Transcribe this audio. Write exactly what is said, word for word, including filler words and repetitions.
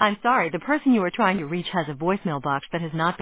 I'm sorry, the person you are trying to reach has a voicemail box that has not